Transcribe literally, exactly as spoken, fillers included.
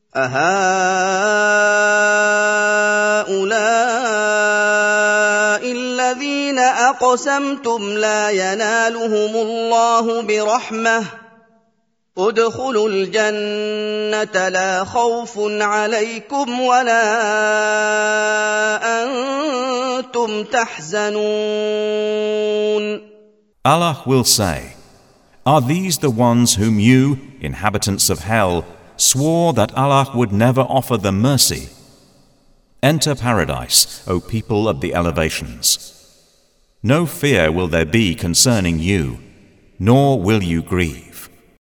أهؤلاء الذين أقسمتم لا ينالهم الله برحمة ادخلوا الجنة لا خوف عليكم ولا أنتم تحزنون. Allah will say, are these the ones whom you, inhabitants of hell, swore that Allah would never offer them mercy? Enter paradise, O people of the elevations. No fear will there be concerning you, nor will you grieve.